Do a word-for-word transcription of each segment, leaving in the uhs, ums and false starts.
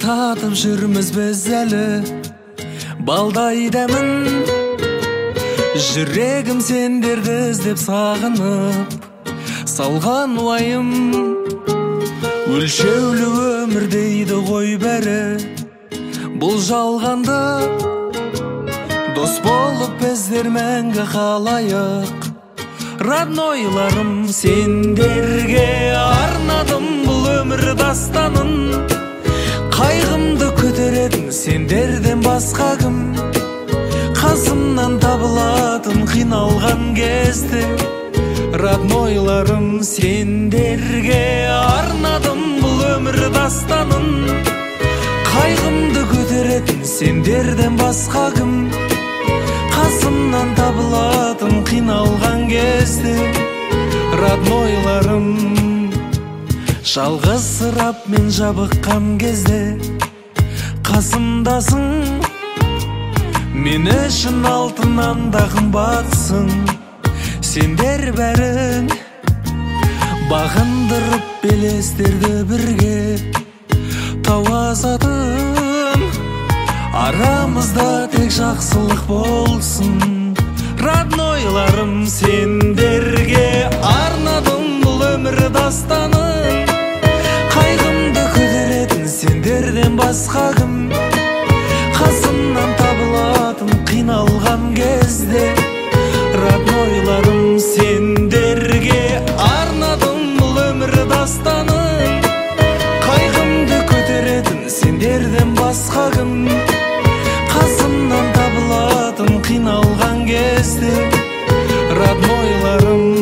татып жүрміз біз әлі балдай дәмін. Жүрегім сендерді іздеп сағынып салған уайым. Өлшеулі өмір дейді ғой бәрі, бұл жалғанды дос болып біздер мәңгі қалайық. Роднойларым, сендерге арнадым бұл өмір дастанын. Қайғымды көтеретін сендерден басқа кім? Қасымнан табылатын қиналған кезде. Роднойларым, сендерге арнадым бұл өмір дастанын. Қайғымды көтеретін сендерден басқа кім? Қасымнан табылатын қиналған кезде. Роднойларым, жалғызсырап мен жабыққан кезде қасымдасың. Мен үшін алтыннан да қымбатсың. Сендер бәрің бағындырып белестерді бірге тауасатын. Арамызда тек жақсылық болсын. Роднойларым, сендерге арнадым бұл өмір дастанын. Қайғымды көтеретін сендерден басқа кім? Қасымнан табылатын қиналған кезде. Роднойларым, сендерге арнадым бұл өмір дастанын. Қайғымды көтеретін сендерден басқа кім? Қасымнан табылатын қиналған кезде. Роднойларым,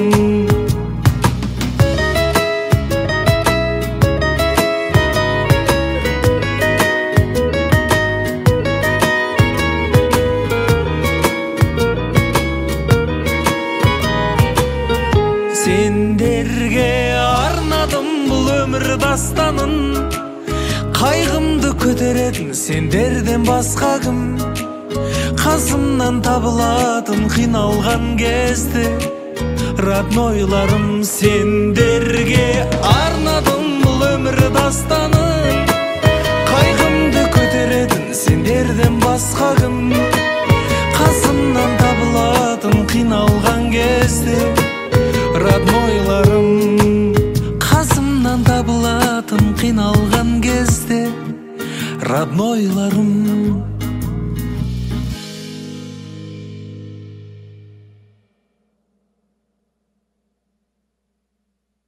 сендерге арнадым бұл өмір дастанын. Қайғымды көтеретін сендерден басқа кім? Қасымнан табылатын қиналған кезде. Роднойларым, сендерге арнадым бұл өмір дастанын. Қайғымды көтеретін сендерден басқа кім? Қасымнан табылатын қиналған кезде. Роднойларым, қасымнан табылатын қиналған кезде. Роднойларым.